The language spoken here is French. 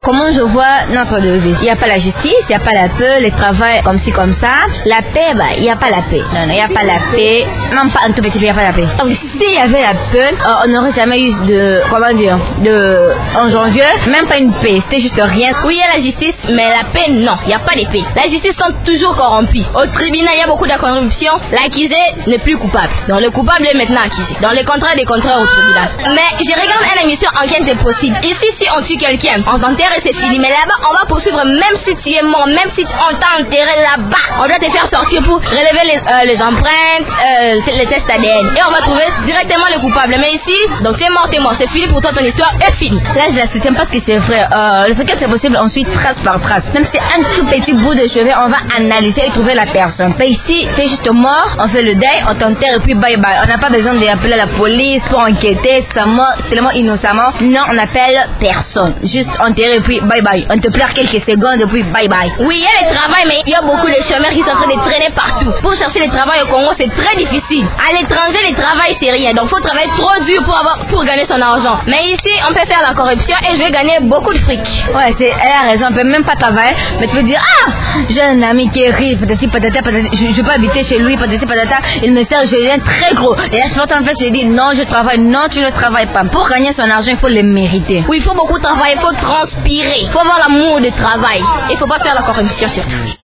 comment je vois notre devise. Il n'y a pas la justice, il n'y a pas la paix, le travail comme ci, comme ça. La paix, il n'y a pas la paix. Non, il n'y a pas la paix. Même pas un tout petit peu, il n'y a pas la paix. Donc, s'il y avait la paix, on n'aurait jamais eu en janvier, même pas une paix. C'était juste rien. Oui, il y a la justice, mais la paix, non. Il n'y a pas de paix. La justice sont toujours corrompus. Au tribunal, il y a beaucoup de corruption. L'accusé n'est plus coupable. Donc, le coupable est maintenant accusé. Dans les contrats des contrats au tribunal. Mais je regarde une émission Enquête est possible. Ici, si on tue quelqu'un, on t'enterre et c'est fini. Mais là-bas, on va poursuivre même si tu es mort, même si on t'a enterré là-bas. On doit te faire sortir pour relever les empreintes, les tests ADN. Et on va trouver directement le coupable. Mais ici, donc t'es mort, c'est fini pour toi, ton histoire est finie. Là, je la soutiens parce que c'est vrai. Le fait que c'est possible, ensuite, trace par trace. Même si c'est un tout petit bout de cheveux, on va analyser et trouver la personne. Mais ici, c'est juste mort, on fait le deuil, on t'enterre et puis bye bye. On n'a pas besoin d'appeler la police pour enquêter, tout ça, mort, seulement innocemment. Non, on appelle personne. Juste enterrer et puis bye bye. On te pleure quelques secondes et puis bye bye. Oui, il y a le travail, mais il y a beaucoup de chômeurs qui sont en train de traîner partout. Pour chercher le travail au Congo, c'est très difficile. À l'étranger, le travail, c'est rien. Donc, il faut travailler trop dur pour gagner son argent. Mais ici, on peut faire la corruption et je vais gagner beaucoup de fric. Ouais, elle a raison. On peut même pas travailler, mais tu peux dire, j'ai un ami qui est riche, patati patata, je peux habiter chez lui, patati patata, il me sert, je viens très gros. Et là, en fait, je dis, non, je travaille. Non, tu ne travailles pas. Pour gagner son argent, il faut le mériter. Oui, il faut beaucoup travailler, il faut transpirer. Il faut avoir l'amour du travail. Il ne faut pas faire la corruption surtout.